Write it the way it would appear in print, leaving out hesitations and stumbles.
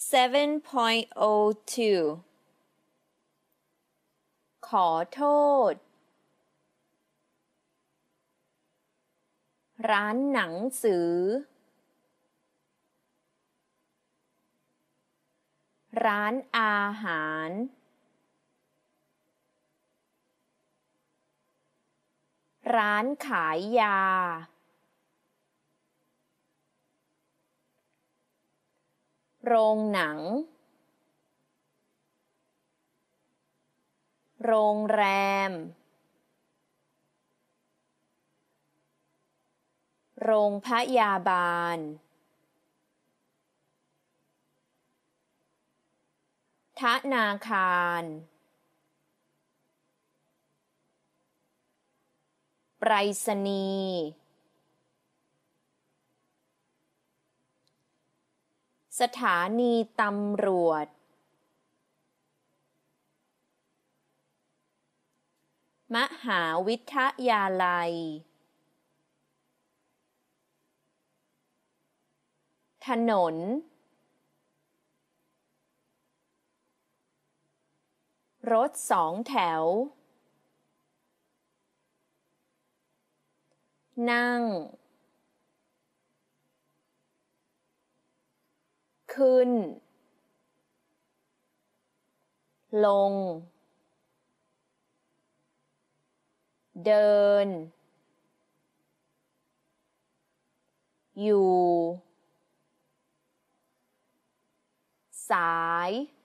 7.02 ขอโทษร้านหนังสือร้านอาหารร้านขายยาโรงหนังโรงแรมโรงพยาบาลธนาคารไปรษณีย์สถานีตำรวจมหาวิทยาลัยถนนรถสองแถวนั่งขึ้นลงเดินอยู่สาย